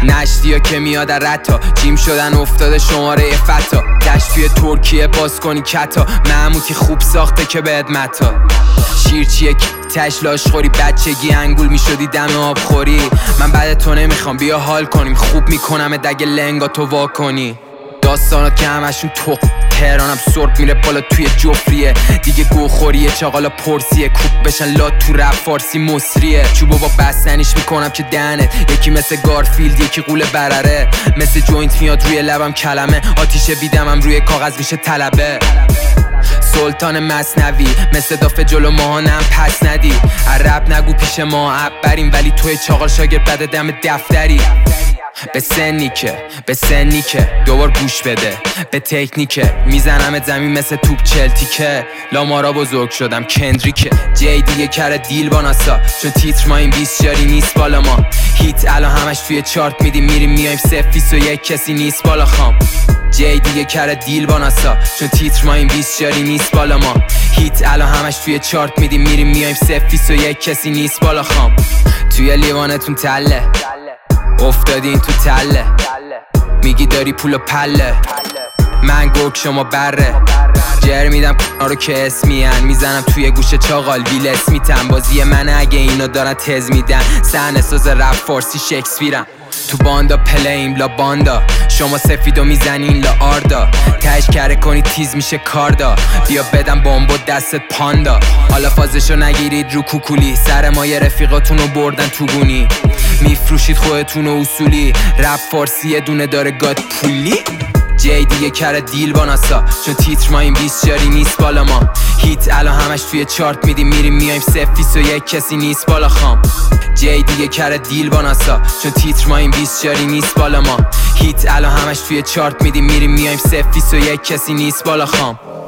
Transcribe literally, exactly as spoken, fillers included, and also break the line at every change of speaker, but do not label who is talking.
نشتیا که میاد رتا جیم شدن افتاده شماره فتا دشت توی ترکیه باز کنی کتا محمودی خوب ساخته که بهت متا شیر چیه که تش لاش خوری بچگی انگول میشدی دم آب خوری من بعد تو نمیخوام بیا حال کنیم خوب میکنم دگه لنگا تو وا کنی داستانات که همشون تو تهرانم سرب میره بالا توی جفریه دیگه گوخوریه چاقالا پرسیه کوب بشن لات تو رپ فارسی مصریه چوبو با بستنیش میکنم که دهنت یکی مثل گارفیلد یکی قول برره مثل جوینت میاد روی لبم کلمه آتیش بیدمم روی کاغذ میشه طلبه سلطان مثنوی مثل دافه جلو ماهانم پس ندی عرب نگو پیش ما عب بریم ولی توی چاقال شاگرد بده دم دفتری به سنی که به سنی که دوبار گوش بده به تکنیکه میزنمت زمین مثل توپ چلتیکه لامارا بزرگ شدم کندریکه جی دیگه کره دیل با ناسا چون تیتر ما این بیست جاری نیست بالا ما هیت الان همش توی چارت میدیم میریم میایم سفیس و یک کسی نیست بالا خام جی دیگه کره دیل با ناسا چون تیتر ما این بیست جاری نیست بالا ما هیت الان همش توی چارت میدیم میریم میایم سفیس و یک کسی نیست بالا خام توی لیوانتون تله افتادین تو تله میگی داری پول و پله من گرگ شما بره جر میدم کنا رو که اسمین میزنم توی گوشه چاقال ویل اسمیتم بازی من اگه اینا دارن تز میدن صحنه ساز رپ فارسی شکسپیرم تو باندا پلیم لا باندا شما سفیدو میزنین لا آردا تش کره کنی تیز میشه کاردا بیا بدم بمبو دستت پاندا حالا فازشو نگیرید رو کوکولی سر ما یه رفیقاتونو بردن تو گونی میفروشید خودتونو اصولی رپ فارسی یه دونه داره گاد پولی جی دیگه کره دیل با ناسا چون تیتر ما این بیست جاری نیست بالا ما هیت الان همش توی چارت میدیم میریم میایم سفیس و یک کسی نیست بالا خام جی دیگه کره دیل با ناسا چون تیتر ما این بیست جاری نیست بالا ما هیت الان همش توی چارت میدیم میریم میایم سفیس و یک کسی نیست بالا خام